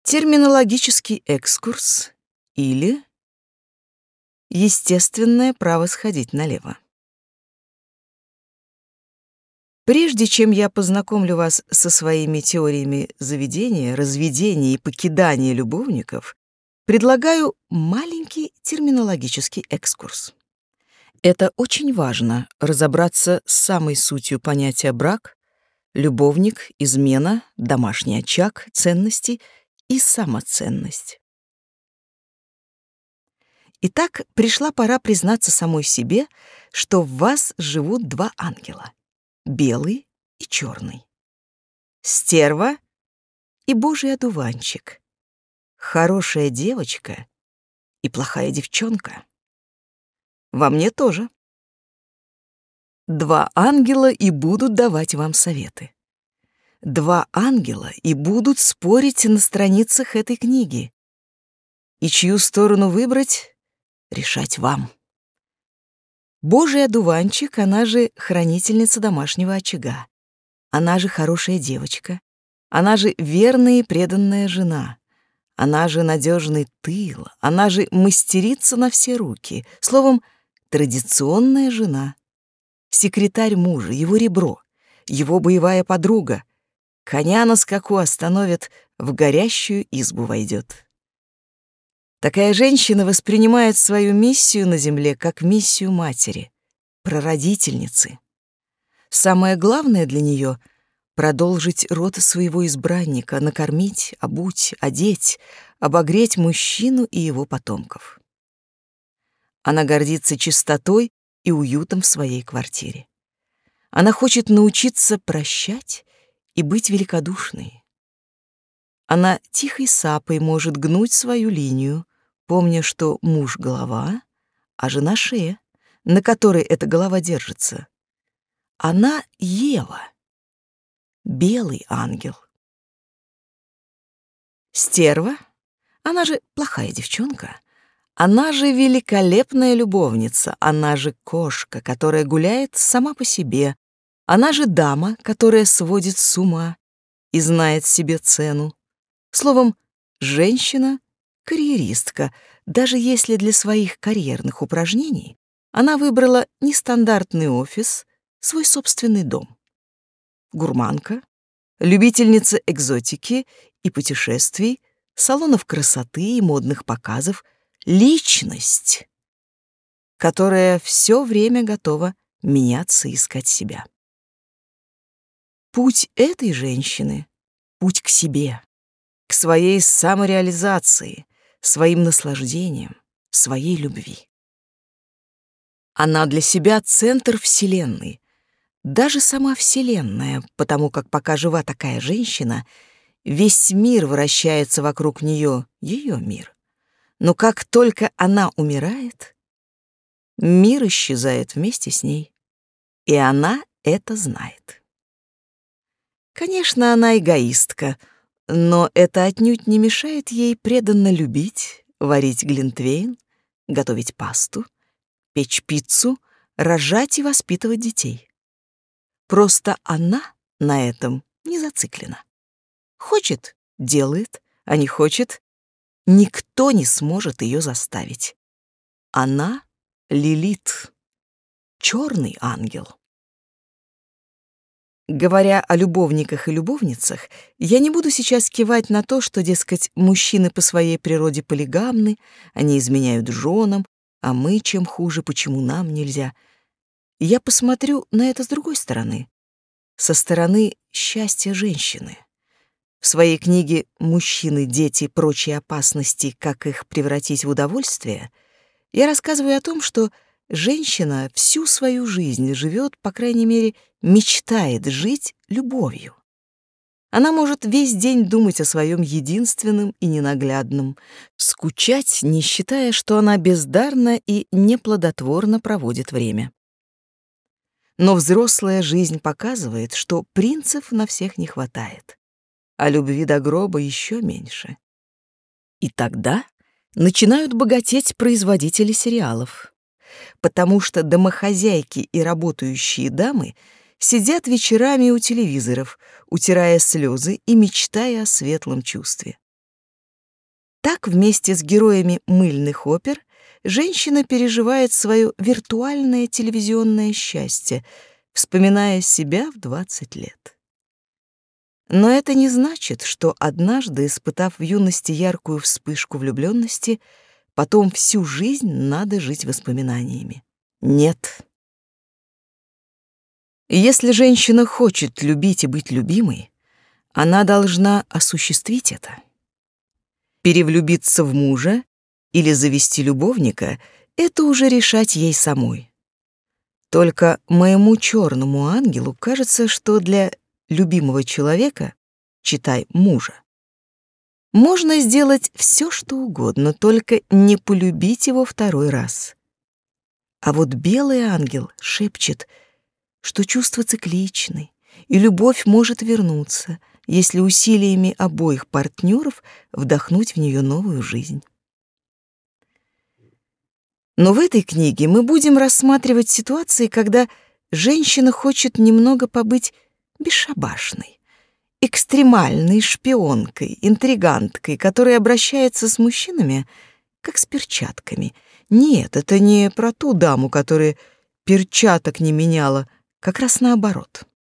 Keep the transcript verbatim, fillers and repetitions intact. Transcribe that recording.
Терминологический экскурс или естественное право сходить налево. Прежде чем я познакомлю вас со своими теориями заведения, разведения и покидания любовников, предлагаю маленький терминологический экскурс. Это очень важно — разобраться с самой сутью понятия брак, любовник, измена, домашний очаг, ценности и самоценность. Итак, пришла пора признаться самой себе, что в вас живут два ангела — белый и черный, стерва и божий одуванчик, хорошая девочка и плохая девчонка. Во мне тоже. Два ангела и будут давать вам советы. Два ангела и будут спорить на страницах этой книги. И чью сторону выбрать — решать вам. Божий одуванчик, она же хранительница домашнего очага, она же хорошая девочка, она же верная и преданная жена, она же надежный тыл, она же мастерица на все руки, словом, традиционная жена, секретарь мужа, его ребро, его боевая подруга, коня на скаку остановит, в горящую избу войдет. Такая женщина воспринимает свою миссию на земле как миссию матери, прародительницы. Самое главное для нее — продолжить род своего избранника, накормить, обуть, одеть, обогреть мужчину и его потомков. Она гордится чистотой и уютом в своей квартире. Она хочет научиться прощать и быть великодушной. Она тихой сапой может гнуть свою линию, помня, что муж — голова, а жена — шея, на которой эта голова держится. Она — Ева, белый ангел. Стерва, она же плохая девчонка, она же великолепная любовница, она же кошка, которая гуляет сама по себе, она же дама, которая сводит с ума и знает себе цену. Словом, женщина — карьеристка, даже если для своих карьерных упражнений она выбрала нестандартный офис, свой собственный дом. Гурманка, любительница экзотики и путешествий, салонов красоты и модных показов, личность, которая все время готова меняться и искать себя. Путь этой женщины — путь к себе, к своей самореализации, своим наслаждением, своей любви. Она для себя центр Вселенной, даже сама Вселенная, потому как пока жива такая женщина, весь мир вращается вокруг нее, ее мир. Но как только она умирает, мир исчезает вместе с ней, и она это знает. Конечно, она эгоистка, но это отнюдь не мешает ей преданно любить, варить глинтвейн, готовить пасту, печь пиццу, рожать и воспитывать детей. Просто она на этом не зациклена. Хочет — делает, а не хочет — никто не сможет ее заставить. Она — Лилит, черный ангел. Говоря о любовниках и любовницах, я не буду сейчас кивать на то, что, дескать, мужчины по своей природе полигамны, они изменяют женам, а мы чем хуже, почему нам нельзя. Я посмотрю на это с другой стороны, со стороны счастья женщины. В своей книге «Мужчины, дети, прочие опасности. Как их превратить в удовольствие» я рассказываю о том, что женщина всю свою жизнь живет, по крайней мере, мечтает жить любовью. Она может весь день думать о своем единственном и ненаглядном, скучать, не считая, что она бездарно и неплодотворно проводит время. Но взрослая жизнь показывает, что принцев на всех не хватает, а любви до гроба еще меньше. И тогда начинают богатеть производители сериалов, потому что домохозяйки и работающие дамы сидят вечерами у телевизоров, утирая слезы и мечтая о светлом чувстве. Так вместе с героями мыльных опер женщина переживает свое виртуальное телевизионное счастье, вспоминая себя в двадцать лет. Но это не значит, что однажды, испытав в юности яркую вспышку влюблённости, потом всю жизнь надо жить воспоминаниями. Нет. Если женщина хочет любить и быть любимой, она должна осуществить это. Перевлюбиться в мужа или завести любовника — это уже решать ей самой. Только моему чёрному ангелу кажется, что для любимого человека, читай мужа, можно сделать всё, что угодно, только не полюбить его второй раз. А вот белый ангел шепчет, что чувства цикличны, и любовь может вернуться, если усилиями обоих партнеров вдохнуть в нее новую жизнь. Но в этой книге мы будем рассматривать ситуации, когда женщина хочет немного побыть бесшабашной, экстремальной шпионкой, интриганткой, которая обращается с мужчинами как с перчатками. Нет, это не про ту даму, которая перчаток не меняла, как раз наоборот.